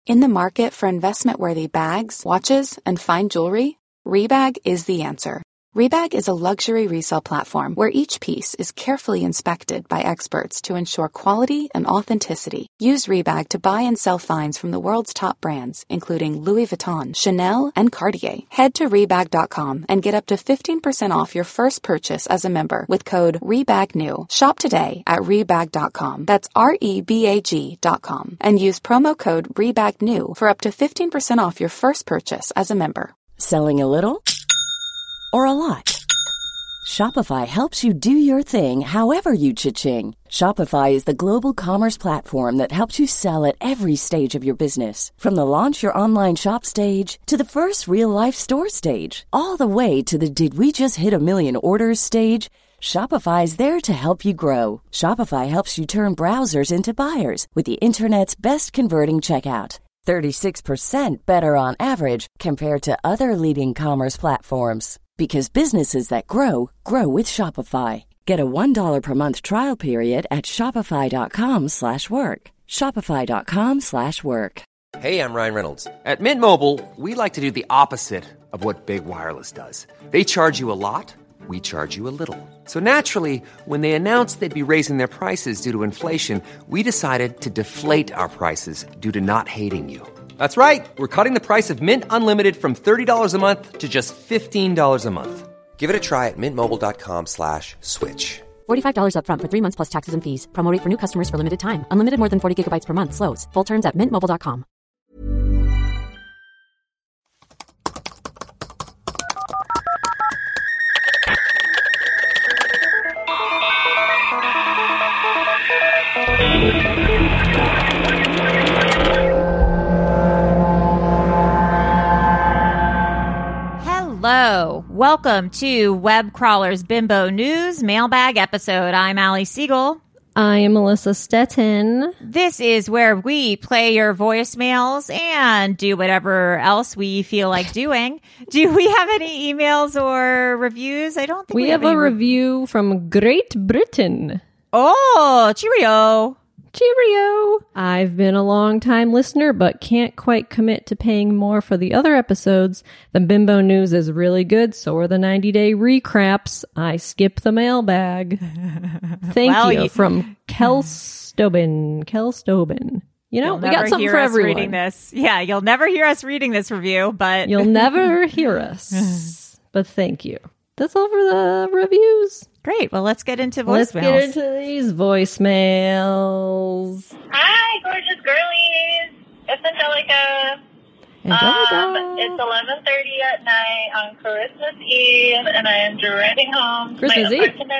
In the market for investment-worthy bags, watches, and fine jewelry, Rebag is the answer. Rebag is a luxury resale platform where each piece is carefully inspected by experts to ensure quality and authenticity. Use Rebag to buy and sell finds from the world's top brands, including Louis Vuitton, Chanel, and Cartier. Head to Rebag.com and get up to 15% off your first purchase as a member with code REBAGNEW. Shop today at Rebag.com. That's REBAG.com. And use promo code REBAGNEW for up to 15% off your first purchase as a member. Selling a little or a lot? Shopify helps you do your thing however you cha-ching. Shopify is the global commerce platform that helps you sell at every stage of your business. From the launch your online shop stage to the first real-life store stage, all the way to the did we just hit a million orders stage. Shopify is there to help you grow. Shopify helps you turn browsers into buyers with the internet's best converting checkout. 36% better on average compared to other leading commerce platforms. Because businesses that grow, grow with Shopify. Get a $1 per month trial period at shopify.com/work. Shopify.com/work. Hey, I'm Ryan Reynolds. At Mint Mobile, we like to do the opposite of what Big Wireless does. They charge you a lot, we charge you a little. So naturally, when they announced they'd be raising their prices due to inflation, we decided to deflate our prices due to not hating you. That's right. We're cutting the price of Mint Unlimited from $30 a month to just $15 a month. Give it a try at mintmobile.com/switch. $45 up front for 3 months plus taxes and fees. Promo rate for new customers for limited time. Unlimited more than 40 gigabytes per month. Slows full terms at mintmobile.com. Hello. Welcome to Web Crawler's Bimbo News Mailbag episode. I'm Allie Siegel. I am Melissa Stettin. This is where we play your voicemails and do whatever else we feel like doing. Do we have any emails or reviews? I don't think we have a review from Great Britain. Oh, cheerio. Cheerio! I've been a long-time listener, but can't quite commit to paying more for the other episodes. The Bimbo News is really good, so are the 90-day recraps. I skip the mailbag. Thank you. From Kel Stobin. You know, we got something for everyone. Reading this. Yeah, you'll never hear us reading this review, but... You'll never hear us. But thank you. That's all for the reviews. Great. Well, let's get into voicemails. Let's get into these voicemails. Hi, gorgeous girlies. It's Angelica. It's 11:30 at night on Christmas Eve, and I am driving home to my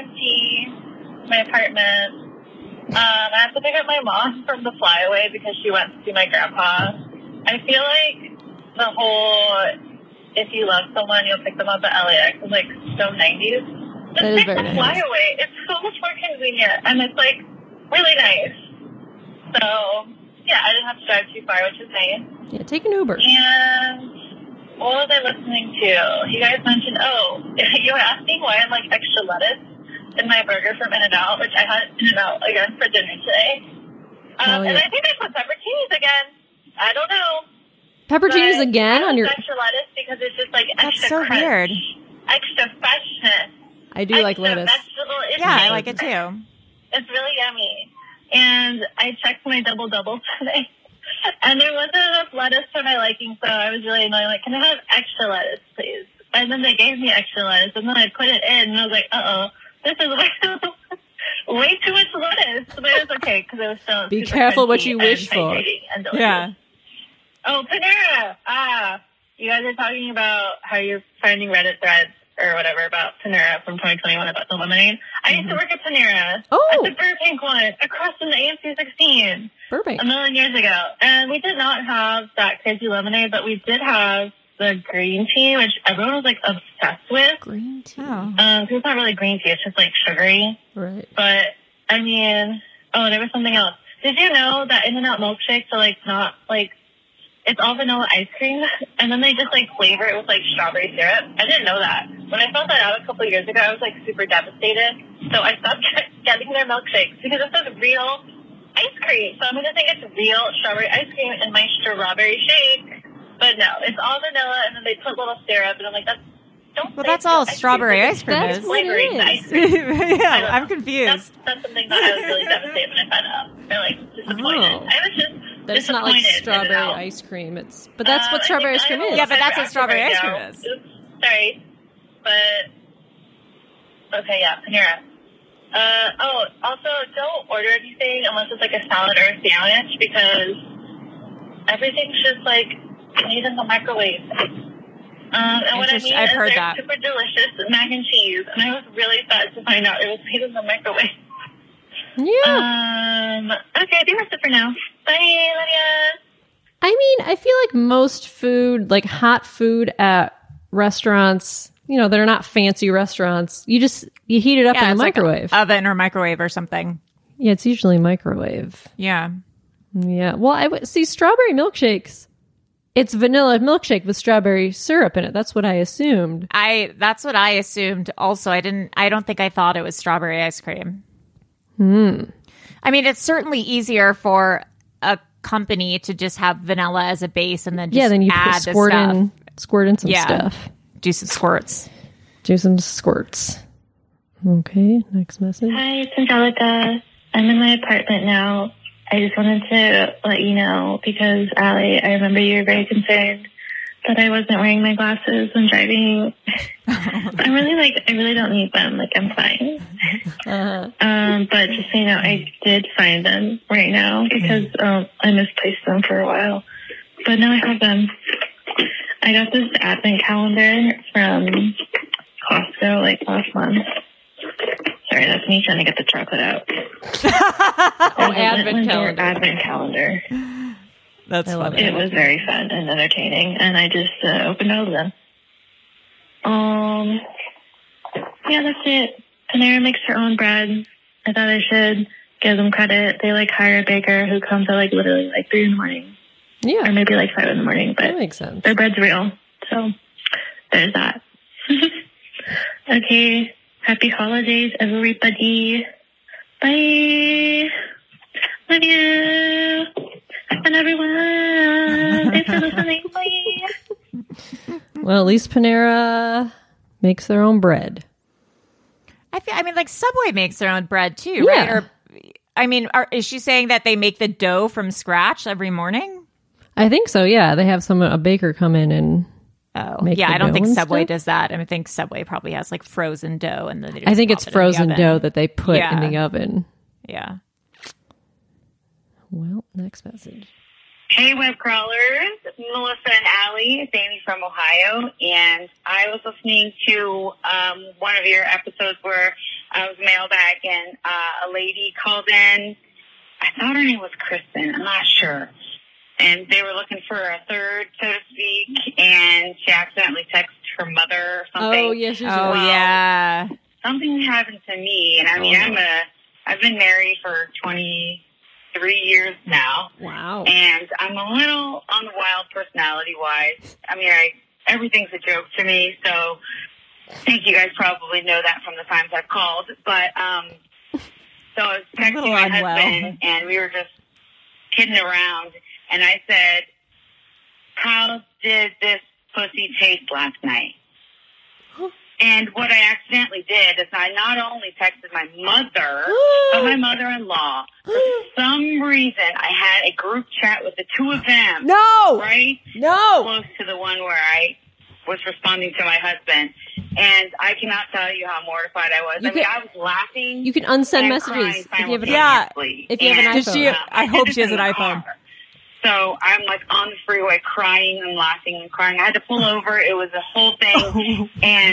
apartment. I have to pick up my mom from the flyaway because she went to see my grandpa. I feel like the whole... if you love someone, you'll pick them up at LAX. It's like so 90s. Just that is very nice. Flyaway. It's so much more convenient, and it's like really nice. So yeah, I didn't have to drive too far, which is nice. Yeah, take an Uber. And what was I listening to? You guys mentioned, you were asking why I'm like extra lettuce in my burger from In-N-Out, which I had In-N-Out again for dinner today. And I think I put pepperoncinis again. I don't know. Pepperoncinis again on your extra lettuce because it's just like extra That's so crunch, weird. extra freshness. I do like lettuce. Yeah, I like it too. It's really yummy. And I checked my double today, and there wasn't enough lettuce for my liking, so I was really annoyed. Like, can I have extra lettuce, please? And then they gave me extra lettuce, and then I put it in, and I was like, this is way too much lettuce. But it was okay because it was still be careful what you wish for. And yeah. Oh, Panera! You guys are talking about how you're finding Reddit threads or whatever about Panera from 2021 about the lemonade. I used to work at Panera. At the Burbank one, across from the AMC 16. Burbank. A million years ago. And we did not have that crazy lemonade, but we did have the green tea, which everyone was, like, obsessed with. Green tea? It's not really green tea. It's just, like, sugary. Right. But, I mean, there was something else. Did you know that In-N-Out milkshakes are, like, not, like, it's all vanilla ice cream, and then they just, like, flavor it with, like, strawberry syrup? I didn't know that. When I found that out a couple of years ago, I was, like, super devastated. So I stopped getting their milkshakes because it says real ice cream. So I'm going to think it's real strawberry ice cream in my strawberry shake. But no, it's all vanilla, and then they put little syrup, and I'm like, that's all strawberry ice cream That's is. what it flavoring the is. ice cream. Yeah, I'm confused. That's something that I was really devastated when I found out. Or like disappointed. Oh. I was just That's not like disappointed. strawberry ice cream. But that's what strawberry ice cream is. Yeah, but that's what strawberry ice cream is. Oops, sorry. But, okay, yeah, Panera. Also, don't order anything unless it's like a salad or a sandwich because everything's just like made in the microwave. And what I mean I've is heard they're that. super delicious mac and cheese, and I was really sad to find out it was made in the microwave. Yeah. Okay, I think that's it for now. Bye, Lydia. I mean, I feel like most food, like hot food at restaurants, that are not fancy restaurants, you heat it up in the it's microwave. like oven or microwave or something. Yeah, it's usually microwave. Yeah. Yeah. Well, I would see strawberry milkshakes. It's vanilla milkshake with strawberry syrup in it. That's what I assumed. That's what I assumed also. I don't think I thought it was strawberry ice cream. I mean, it's certainly easier for a company to just have vanilla as a base and then just then you add the squirt stuff. in some stuff. Do some squirts. Do some squirts. Okay, next message. Hi, it's Angelica. I'm in my apartment now. I just wanted to let you know because, Allie, I remember you were very concerned that I wasn't wearing my glasses when driving. I really don't need them. Like, I'm fine. But just so you know, I did find them right now because I misplaced them for a while. But now I have them. I got this advent calendar from Costco like last month. Sorry, that's me trying to get the chocolate out. Advent calendar. Advent calendar. That's funny. It was very fun and entertaining, and I just opened all of them. Yeah, that's it. Panera makes her own bread. I thought I should give them credit. They hire a baker who comes at literally 3 in the morning. Yeah. Or maybe 5 in the morning, but That makes sense. their bread's real. So there's that. Okay. Happy holidays, everybody. Bye. Love you. And everyone. Thanks for listening. Bye. Well, at least Panera makes their own bread. Subway makes their own bread too, Yeah. right? Or, is she saying that they make the dough from scratch every morning? I think so, yeah. They have a baker come in and make the I don't dough think and Subway stuff. does that. I think Subway probably has frozen dough, and then they just I think pop it's it in the frozen oven. dough that they put in Yeah. the oven. Yeah. Well, next message. Hey, web crawlers. Melissa and Allie. It's Amy from Ohio. And I was listening to one of your episodes where I was mailbag and a lady called in. I thought her name was Kristen. I'm not sure. And they were looking for a third, so to speak, and she accidentally texted her mother or something. Oh, yeah, she's Oh, yeah. Something happened to me, and I've been married for 23 years now. Wow. And I'm a little on the wild personality-wise. Everything's a joke to me, so I think you guys probably know that from the times I've called. But, so I was texting my husband, and we were just kidding around, and I said, how did this pussy taste last night? And what I accidentally did is I not only texted my mother, but my mother-in-law. For some reason, I had a group chat with the two of them. No! Right? No! Close to the one where I was responding to my husband. And I cannot tell you how mortified I was. I was laughing. You can unsend and messages crying if you have an, simultaneously. if you have an And, iPhone. I hope she has in an the iPhone. car. So I'm on the freeway crying and laughing and crying. I had to pull over. It was a whole thing. And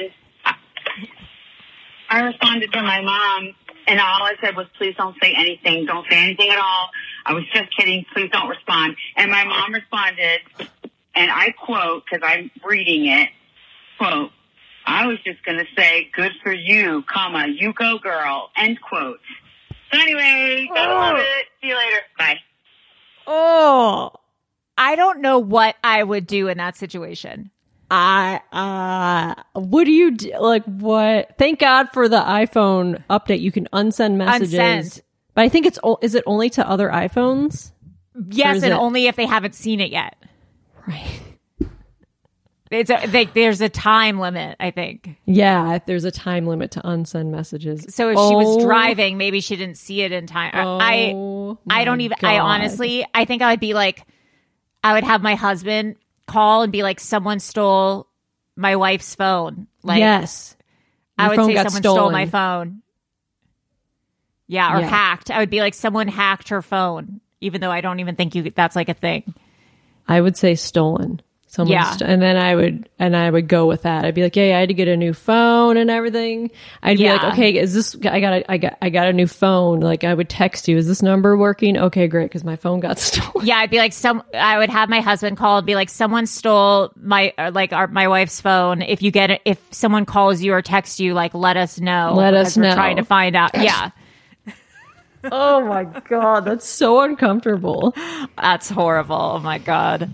I responded to my mom, and all I said was, please don't say anything. Don't say anything at all. I was just kidding. Please don't respond. And my mom responded, and I quote, because I'm reading it, quote, I was just going to say, good for you, comma, you go girl, end quote. So anyway, gotta love it. See you later. Bye. Oh, I don't know what I would do in that situation. What do you do? What? Thank God for the iPhone update. You can unsend messages. Unsend. But I think is it only to other iPhones? Yes, and only if they haven't seen it yet. Right. There's a time limit, I think. Yeah, there's a time limit to unsend messages. So if she was driving, maybe she didn't see it in time. I don't even. God. I honestly, I think I would be like, I would have my husband call and be like, someone stole my wife's phone. Like, yes, I would say someone stolen. stole my phone. Yeah, or hacked. I would be like, someone hacked her phone, even though I don't even think that's like a thing. I would say stolen. And then I would go with that. I'd be like, yeah, I had to get a new phone and everything. I'd be like, okay, is this? I got a new phone. Like, I would text you, is this number working? Okay, great, because my phone got stolen. Yeah, I'd be like, I would have my husband call and be like, someone stole my wife's phone. If someone calls you or texts you, like, let us know. Let us know. We're trying to find out. Yeah. Oh my God, that's so uncomfortable. That's horrible. Oh my God.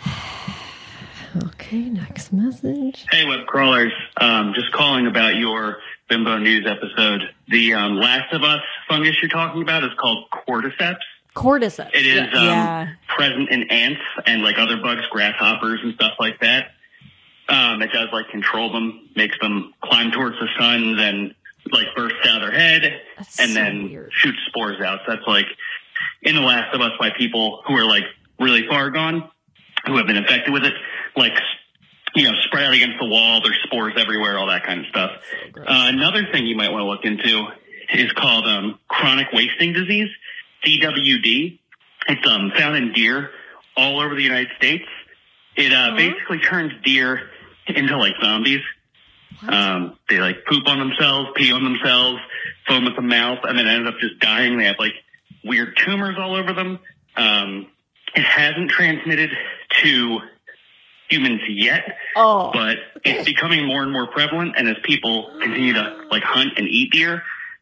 Okay, next message. Hey, web crawlers. Just calling about your Bimbo News episode. The Last of Us fungus you're talking about is called cordyceps. Cordyceps. It is present in ants and like other bugs, grasshoppers and stuff like that. It does like control them, makes them climb towards the sun, then like burst out of their head, and then shoot spores out. So that's like in The Last of Us by people who are like really far gone, who have been infected with it. Like, spread out against the wall, there's spores everywhere, all that kind of stuff. Another thing you might want to look into is called chronic wasting disease, CWD. It's found in deer all over the United States. It basically turns deer into like zombies. They like poop on themselves, pee on themselves, foam at the mouth, and then end up just dying. They have like weird tumors all over them. It hasn't transmitted to humans yet, but it's becoming more and more prevalent. And as people continue to like hunt and eat deer,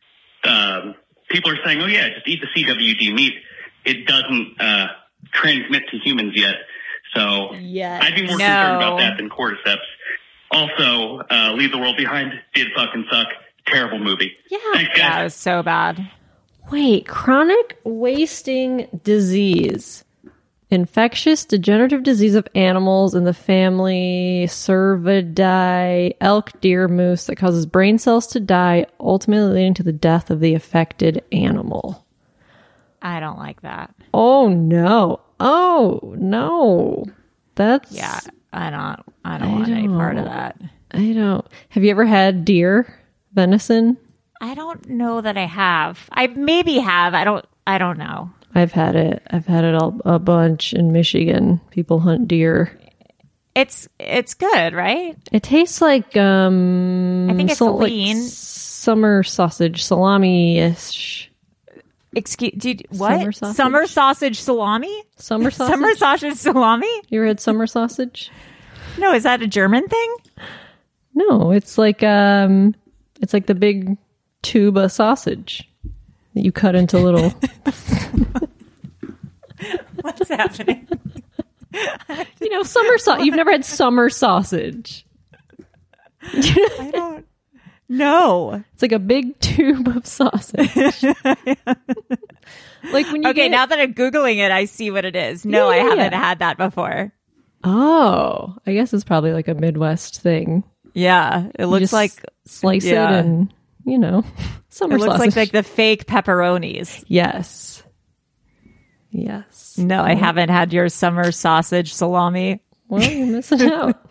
people are saying, "Oh yeah, just eat the CWD meat. It doesn't transmit to humans yet." So I'd be more concerned about that than cordyceps. Also, Leave the World Behind did fucking suck. Terrible movie. Yeah, thanks, guys. Yeah, it was so bad. Wait, chronic wasting disease. Infectious degenerative disease of animals in the family Cervidae, elk, deer, moose that causes brain cells to die, ultimately leading to the death of the affected animal. I don't like that. Oh no. That's I don't want any part of that. I don't. Have you ever had deer venison? I don't know that I have. I maybe have. I don't know. I've had it. A bunch in Michigan. People hunt deer. It's good, right? It tastes like I think it's lean. Like summer sausage, salami-ish. What? Summer sausage salami? Summer sausage? Summer sausage salami? You ever had summer sausage? No, is that a German thing? No, it's like the big tube of sausage that you cut into little. What's happening? Summer sausage. You've never had summer sausage. I don't know. It's like a big tube of sausage. Like when you now that I'm Googling it, I see what it is. No, I haven't had that before. Oh, I guess it's probably like a Midwest thing. Yeah, it looks like slice it and summer sausage. It looks like the fake pepperonis. Yes. No, I haven't had your summer sausage salami. Well, you're missing out.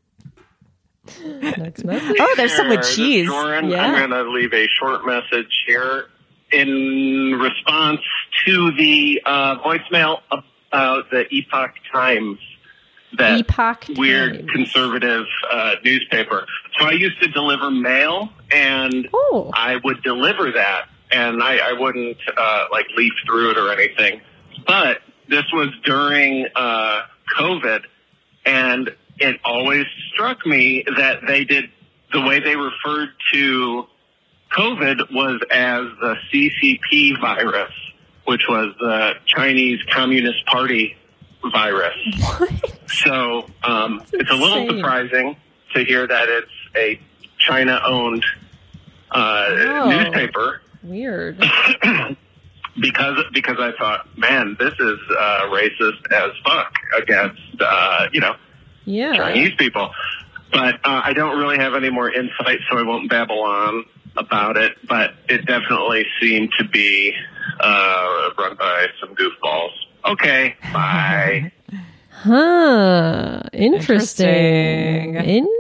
Next message. Oh, there's some with cheese. Joran, yeah. I'm going to leave a short message here in response to the voicemail about the Epoch Times. That Epoch weird Times. Conservative newspaper. So I used to deliver mail, and I would deliver that, and I wouldn't leaf through it or anything. But this was during COVID, and it always struck me that they did the way they referred to COVID was as the CCP virus, which was the Chinese Communist Party virus. What? So it's a little surprising to hear that it's a China-owned newspaper. Weird. because I thought, man, this is racist as fuck against Chinese people. But I don't really have any more insight, so I won't babble on about it. But it definitely seemed to be run by some goofballs. Okay, bye. Huh. Interesting.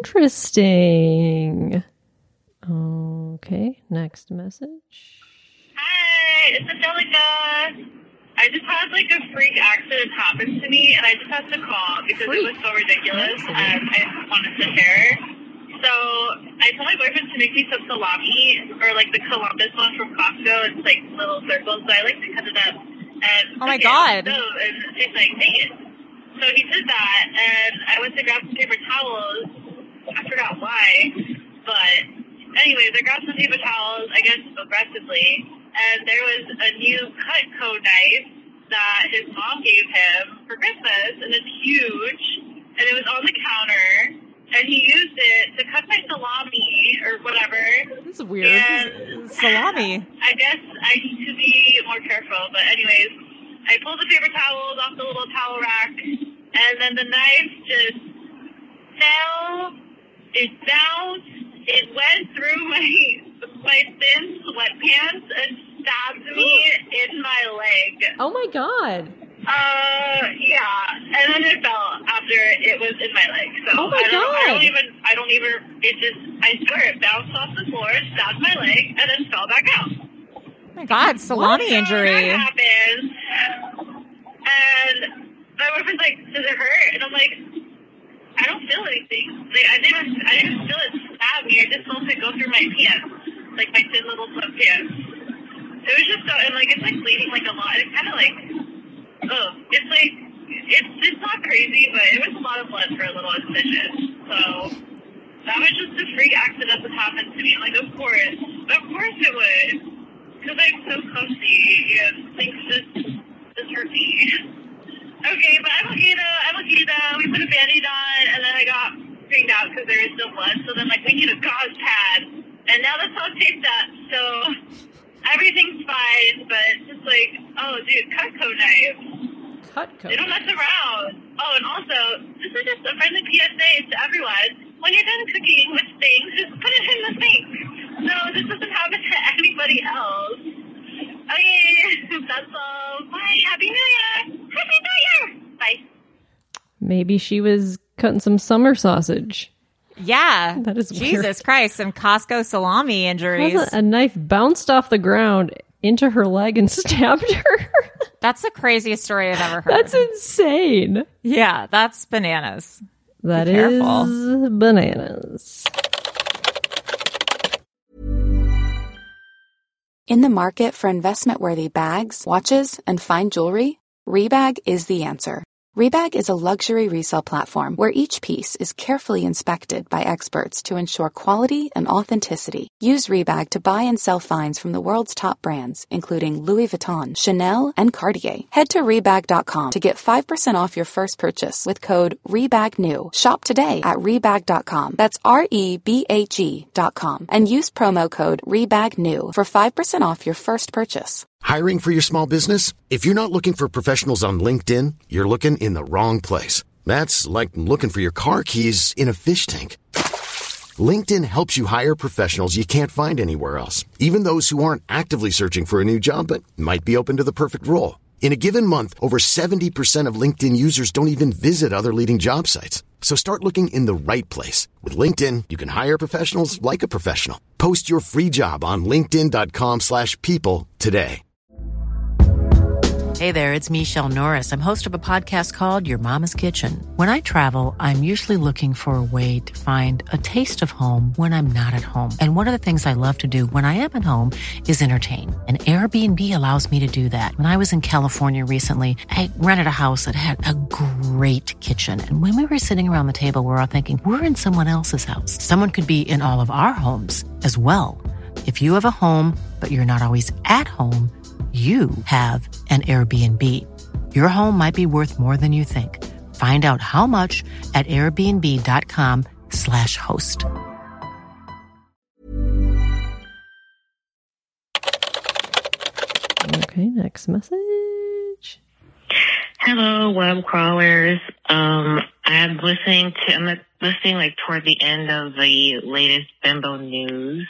Okay, next message. Hi, it's Angelica. I just had like a freak accident happen to me, and I just had to call because it was so ridiculous, and I wanted to share. So I told my boyfriend to make me some salami, or like the Columbus one from Costco. It's like little circles, so I like to cut it up. And oh my God! And it's like, dang it. So he did that, and I went to grab some paper towels. I forgot why, but anyways, I grabbed some paper towels, I guess aggressively, and there was a new Cutco knife that his mom gave him for Christmas, and it's huge, and it was on the counter, and he used it to cut my salami or whatever. This is weird. And salami. I guess I need to be more careful, but anyways, I pulled the paper towels off the little towel rack, and then the knife just fell. It bounced. It went through my thin sweatpants and stabbed me in my leg. Oh my God. Yeah. And then it fell after it was in my leg. So oh my God. I don't even, I swear it bounced off the floor, stabbed my leg, and then fell back out. Oh my God, salami injury. That happened. And my boyfriend's like, does it hurt? And I'm like, I don't feel anything. Like, I didn't feel it stab me. I just felt it go through my pants, like my thin little sweatpants. It was just so, and like it's like bleeding like a lot. It's kind of like, it's like it's not crazy, but it was a lot of blood for a little incision. So that was just a freak accident that happened to me. Like, of course it would, because I'm so comfy and things just hurt me. Okay, but I'm okay though. We put a Band-Aid on, and then I got freaked out because there is still blood. So then, like, we need a gauze pad, and now that's all taped up. So everything's fine, but it's just like, oh, dude, Cutco knives. Cutco. They don't mess around. Oh, and also, this is just a friendly PSA to everyone. When you're done cooking with things, just put it in the sink. So this doesn't happen to anybody else. Okay, that's all. Bye. Happy New Year. Happy New Year. Bye. Maybe she was cutting some summer sausage. Yeah. That is Jesus weird. Christ. Some Costco salami injuries. A knife bounced off the ground into her leg and stabbed her. That's the craziest story I've ever heard. That's insane. Yeah, that's bananas. That Be careful. is bananas. In the market for investment-worthy bags, watches, and fine jewelry, Rebag is the answer. Rebag is a luxury resale platform where each piece is carefully inspected by experts to ensure quality and authenticity. Use Rebag to buy and sell finds from the world's top brands, including Louis Vuitton, Chanel, and Cartier. Head to Rebag.com to get 5% off your first purchase with code REBAGNEW. Shop today at Rebag.com. That's REBAG.com. And use promo code REBAGNEW for 5% off your first purchase. Hiring for your small business? If you're not looking for professionals on LinkedIn, you're looking in the wrong place. That's like looking for your car keys in a fish tank. LinkedIn helps you hire professionals you can't find anywhere else, even those who aren't actively searching for a new job but might be open to the perfect role. In a given month, over 70% of LinkedIn users don't even visit other leading job sites. So start looking in the right place. With LinkedIn, you can hire professionals like a professional. Post your free job on linkedin.com/people today. Hey there, it's Michelle Norris. I'm host of a podcast called Your Mama's Kitchen. When I travel, I'm usually looking for a way to find a taste of home when I'm not at home. And one of the things I love to do when I am at home is entertain. And Airbnb allows me to do that. When I was in California recently, I rented a house that had a great kitchen. And when we were sitting around the table, we're all thinking, we're in someone else's house. Someone could be in all of our homes as well. If you have a home, but you're not always at home, you have an Airbnb. Your home might be worth more than you think. Find out how much at airbnb.com/host. Okay, next message. Hello, web crawlers. I'm listening like toward the end of the latest Bimbo news.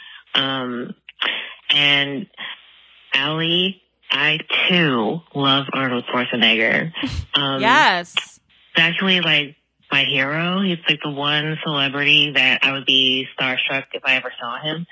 And Allie, I too love Arnold Schwarzenegger. Yes. It's actually like my hero. He's like the one celebrity that I would be starstruck if I ever saw him.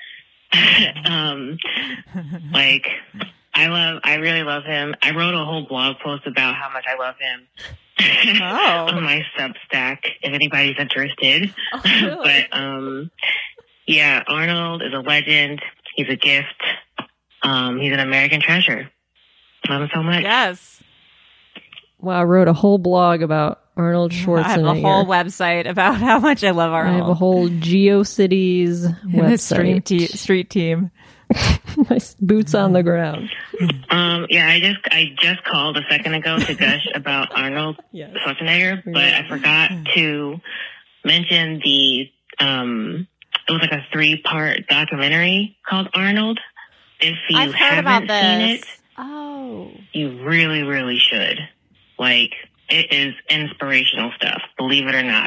Like, I really love him. I wrote a whole blog post about how much I love him on my Substack, if anybody's interested. Oh, really? But, yeah, Arnold is a legend. He's a gift. He's an American treasure. Love him so much. Yes. Well, I wrote a whole blog about Arnold Schwarzenegger. I have a whole website about how much I love Arnold. I have a whole GeoCities website. Street team. Nice boots on the ground. Yeah, I just called a second ago to gush about Arnold Schwarzenegger, but I forgot to mention the it was like a 3-part documentary called Arnold. If you I've heard haven't about seen this. it, you really, really should. Like, it is inspirational stuff, believe it or not.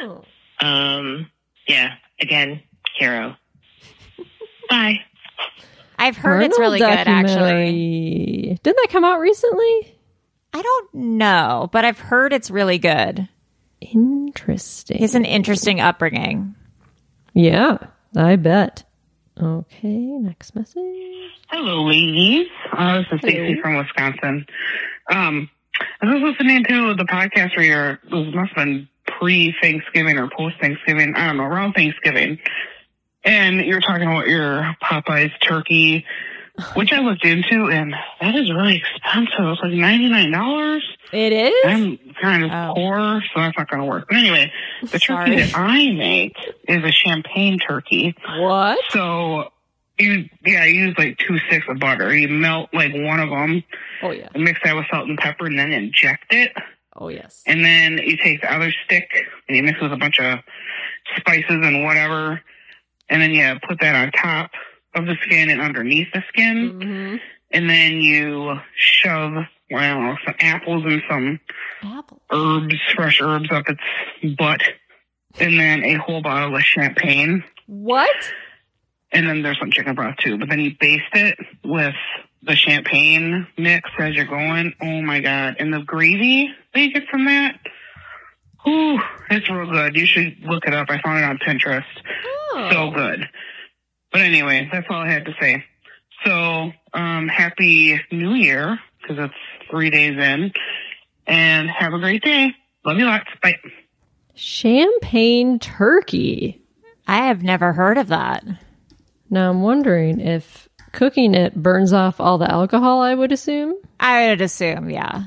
Yeah, again, hero. Bye. I've heard Arnold it's really good, actually. documentary. Didn't that come out recently? I don't know, but I've heard it's really good. Interesting. He's an interesting upbringing. Yeah, I bet. Okay, next message. Hello, ladies. This is Stacey from Wisconsin. I was listening to the podcast where it must have been pre-Thanksgiving or post-Thanksgiving. I don't know, around Thanksgiving. And you're talking about your Popeyes turkey, which I looked into, and that is really expensive. It's like $99. It is? I'm kind of poor, so that's not going to work. But anyway, the turkey that I make is a champagne turkey. What? So, I use like 2 sticks of butter. You melt like one of them. Oh, yeah. And mix that with salt and pepper and then inject it. Oh, yes. And then you take the other stick and you mix with a bunch of spices and whatever. And then you put that on top of the skin and underneath the skin. Mm-hmm. And then you shove, well, I don't know, some apples and some herbs, fresh herbs up its butt. And then a whole bottle of champagne. What? And then there's some chicken broth too. But then you baste it with the champagne mix as you're going. Oh my God. And the gravy that you get from that, ooh, it's real good. You should look it up. I found it on Pinterest. Oh. So good. But anyway, that's all I had to say. So, happy New Year, because it's 3 days in. And have a great day. Love you lots. Bye. Champagne turkey. I have never heard of that. Now I'm wondering if cooking it burns off all the alcohol, I would assume. I would assume, yeah.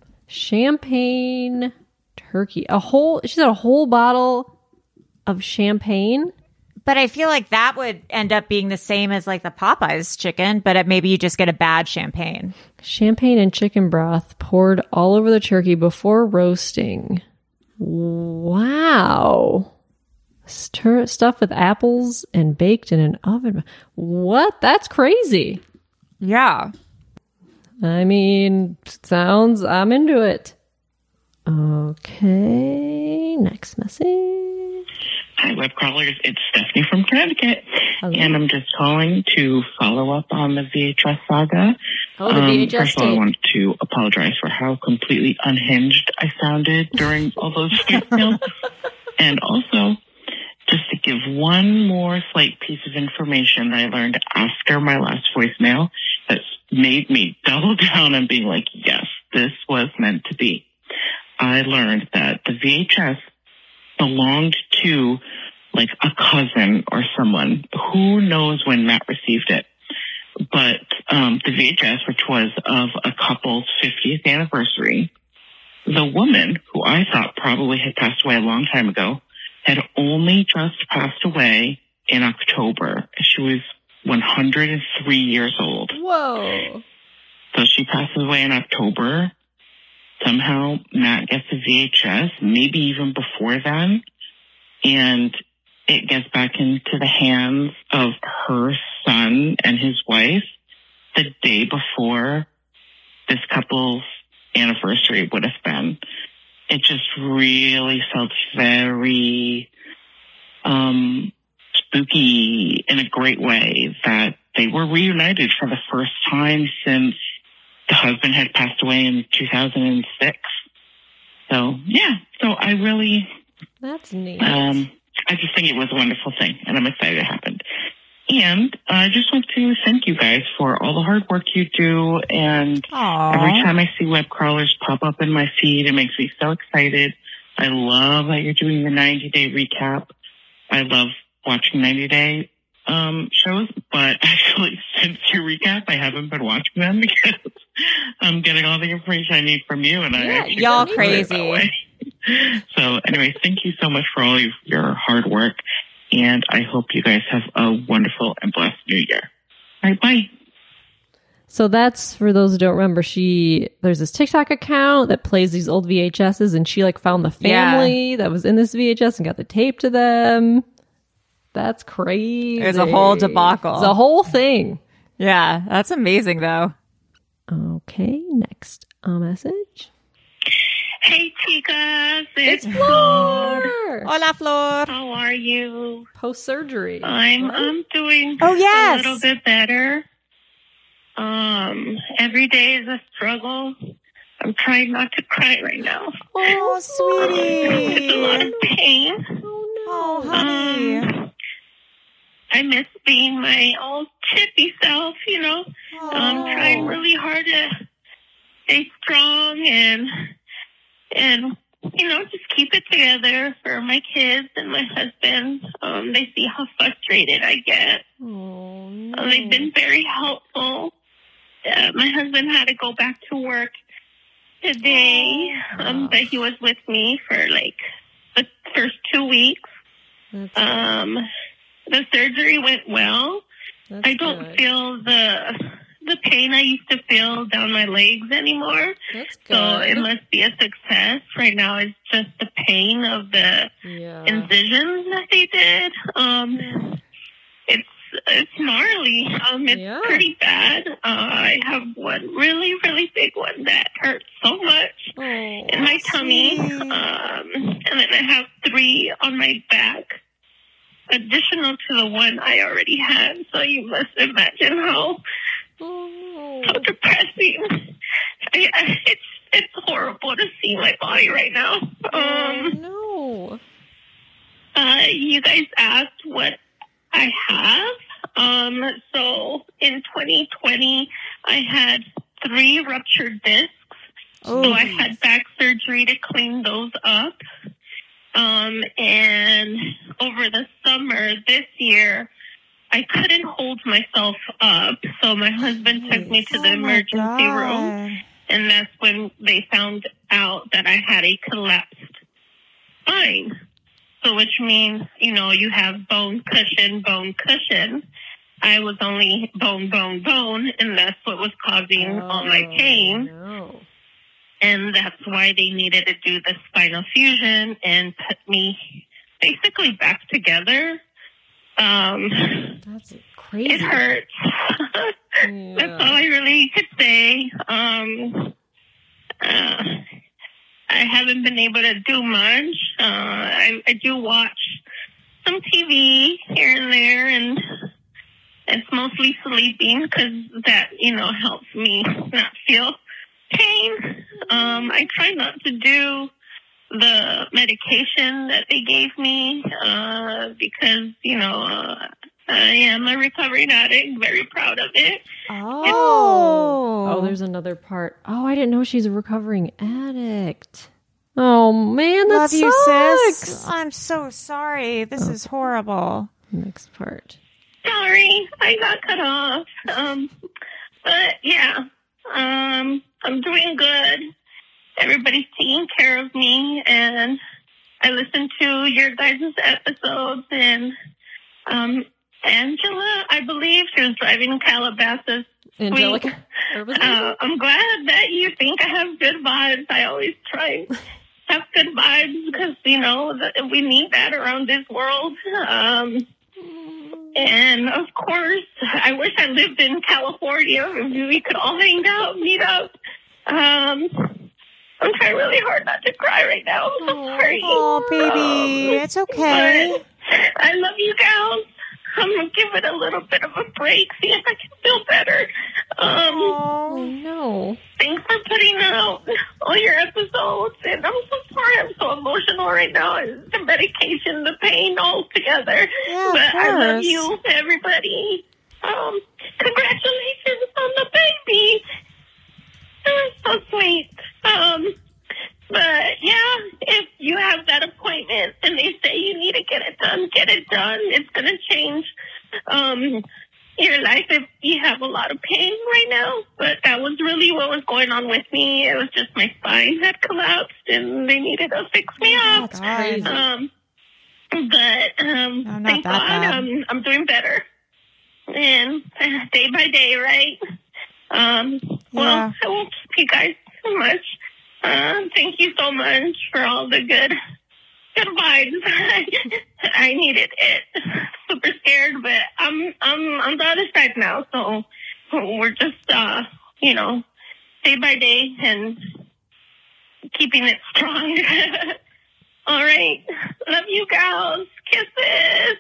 Champagne turkey. She said a whole bottle of champagne? But I feel like that would end up being the same as like the Popeyes chicken, but maybe you just get a bad champagne. Champagne and chicken broth poured all over the turkey before roasting. Wow. Stuffed with apples and baked in an oven. What? That's crazy. Yeah. I mean, I'm into it. Okay, next message. Hi, web crawlers. It's Stephanie from Connecticut. Hello. And I'm just calling to follow up on the VHS saga. Oh, the VHS First of all, I tape. wanted to apologize for how completely unhinged I sounded during all those voicemails. And also, just to give one more slight piece of information that I learned after my last voicemail that made me double down on being like, yes, this was meant to be. I learned that the VHS belonged to like a cousin or someone. Who knows when Matt received it? But the VHS, which was of a couple's 50th anniversary, the woman, who I thought probably had passed away a long time ago, had only just passed away in October. She was 103 years old. Whoa. So she passes away in October. Somehow Matt gets a VHS, maybe even before then, and it gets back into the hands of her son and his wife the day before this couple's anniversary would have been. It just really felt very spooky in a great way that they were reunited for the first time since the husband had passed away in 2006. So, yeah. So I really... That's neat. I just think it was a wonderful thing, and I'm excited it happened. And I just want to thank you guys for all the hard work you do. And every time I see web crawlers pop up in my feed, it makes me so excited. I love that you're doing the 90-day recap. I love watching 90-day shows, but actually since your recap, I haven't been watching them because I'm getting all the information I need from you. And y'all crazy. So anyway, thank you so much for all of your hard work. And I hope you guys have a wonderful and blessed new year. All right, bye. So that's, for those who don't remember, there's this TikTok account that plays these old VHSs, and she found the family that was in this VHS and got the tape to them. That's crazy. It's a whole debacle. It's a whole thing. Yeah, that's amazing, though. Okay, next message. Hey, chicas. It's Flor. Hola, Flor. How are you? Post-surgery. I'm doing a little bit better. Every day is a struggle. I'm trying not to cry right now. Oh, sweetie. It's a lot of pain. Oh, honey. I miss being my old chippy self, I'm trying really hard to stay strong and just keep it together for my kids and my husband. They see how frustrated I get. Oh, no. They've been very helpful. My husband had to go back to work today, but he was with me for the first 2 weeks. The surgery went well. I don't feel the pain I used to feel down my legs anymore. That's good. So it must be a success. Right now it's just the pain of the incisions that they did. It's gnarly. It's pretty bad. I have one really, really big one that hurts so much in my tummy. And then I have 3 on my back, additional to the one I already had. So you must imagine how depressing. It's horrible to see my body right now. No. You guys asked what I have. So in 2020, I had 3 ruptured discs. So I had back surgery to clean those up. And over the summer this year, I couldn't hold myself up. So my husband took me to the emergency room. And that's when they found out that I had a collapsed spine. So which means, you have bone cushion. I was only bone, and that's what was causing all my pain. No. And that's why they needed to do the spinal fusion and put me basically back together. That's crazy. It hurts. That's all I really could say. I haven't been able to do much. I do watch some TV here and there, and it's mostly sleeping because that, helps me not feel pain. I try not to do the medication that they gave me because, I am a recovering addict, very proud of it. Oh, there's another part. Oh, I didn't know she's a recovering addict. Oh, man, that Love sucks. you, sis. I'm so sorry. This is horrible. Next part. Sorry, I got cut off. But yeah, I'm doing good. Everybody's taking care of me, and I listen to your guys' episodes, and Angela, I believe, she was driving in Calabasas. Angelica. I'm glad that you think I have good vibes. I always try and have good vibes because, we need that around this world. And, of course, I wish I lived in California. We could all hang out, meet up. I'm trying really hard not to cry right now. I'm so sorry. Oh, baby. It's okay. I love you gals. I'm going to give it a little bit of a break, see if I can feel better. Oh, no. Thanks for putting out all your episodes. And I'm so sorry. I'm so emotional right now. The medication, the pain all together. Yeah, but I love you, everybody. Congratulations on the baby. So sweet. But yeah, if you have that appointment and they say you need to get it done, get it done. It's going to change your life if you have a lot of pain right now. But that was really what was going on with me. It was just my spine had collapsed and they needed to fix me up. That's crazy. Thank God I'm doing better. And day by day, right? Well, I won't keep you guys so much. Thank you so much for all the good vibes. I needed it. Super scared, but I'm on the other side now. So we're just, day by day and keeping it strong. All right. Love you gals. Kisses.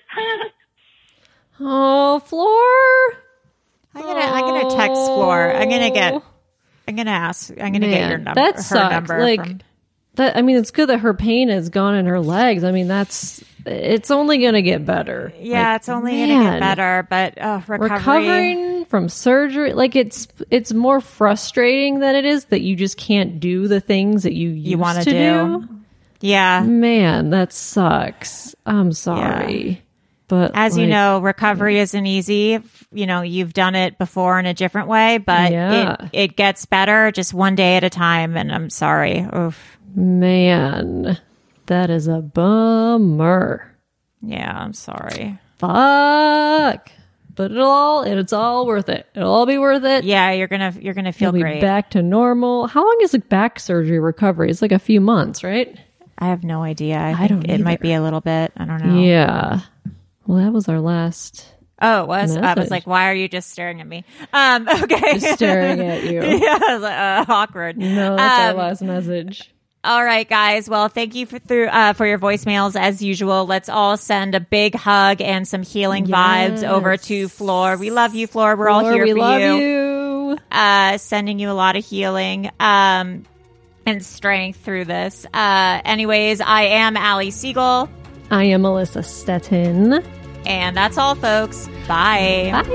Oh, Floor. I'm gonna text Floor. I'm gonna get your number. That sucks. That. I mean, it's good that her pain is gone in her legs. I mean, it's only gonna get better. Yeah, it's only gonna get better. But recovering from surgery, it's more frustrating than it is that you just can't do the things that you want to do. Yeah, man, that sucks. I'm sorry. Yeah. But as you know, recovery isn't easy. You've done it before in a different way, but it gets better just one day at a time. And I'm sorry. Oof. Man, that is a bummer. Yeah, I'm sorry. Fuck. But it's all worth it. It'll all be worth it. Yeah, you're gonna feel great. Back to normal. How long is a back surgery recovery? It's like a few months, right? I have no idea. I think it might be a little bit. I don't know. Yeah. Well, that was our last. Oh, it was? I was like, why are you just staring at me? Okay. Just staring at you. Yeah, I was like, awkward. No, that's our last message. All right, guys. Well, thank you for your voicemails as usual. Let's all send a big hug and some healing vibes over to Floor. We love you, Floor. We're all here for you. We love you. Sending you a lot of healing and strength through this. Anyways, I am Allie Siegel. I am Melissa Stettin. And that's all, folks. Bye. Bye.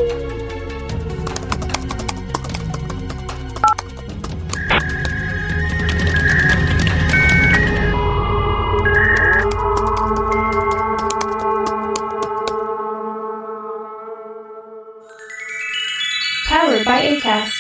Powered by Acast.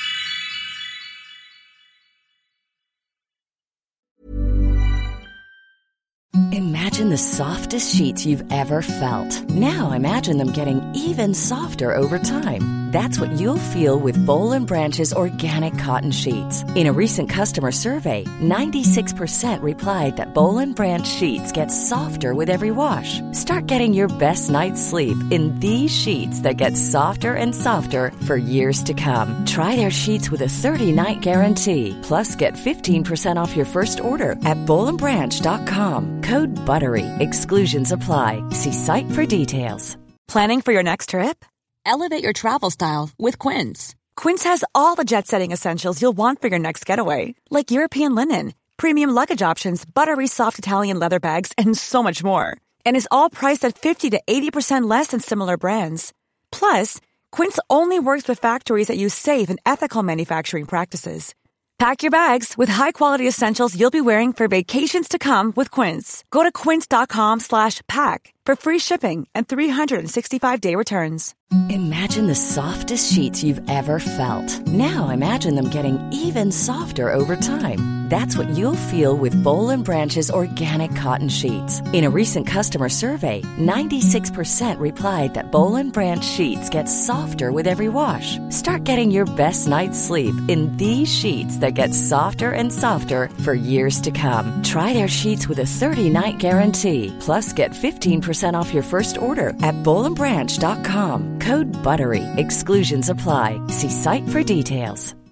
Imagine the softest sheets you've ever felt. Now imagine them getting even softer over time. That's what you'll feel with Boll & Branch's organic cotton sheets. In a recent customer survey, 96% replied that Boll & Branch sheets get softer with every wash. Start getting your best night's sleep in these sheets that get softer and softer for years to come. Try their sheets with a 30-night guarantee. Plus, get 15% off your first order at BollandBranch.com. Code BUTTERY. Exclusions apply. See site for details. Planning for your next trip? Elevate your travel style with Quince. Quince has all the jet-setting essentials you'll want for your next getaway, like European linen, premium luggage options, buttery soft Italian leather bags, and so much more. And is all priced at 50 to 80% less than similar brands. Plus, Quince only works with factories that use safe and ethical manufacturing practices. Pack your bags with high-quality essentials you'll be wearing for vacations to come with Quince. Go to quince.com/pack for free shipping and 365-day returns. Imagine the softest sheets you've ever felt. Now imagine them getting even softer over time. That's what you'll feel with Boll & Branch's organic cotton sheets. In a recent customer survey, 96% replied that Boll & Branch sheets get softer with every wash. Start getting your best night's sleep in these sheets that get softer and softer for years to come. Try their sheets with a 30-night guarantee. Plus, get 15% off your first order at BollandBranch.com. Code BUTTERY. Exclusions apply. See site for details.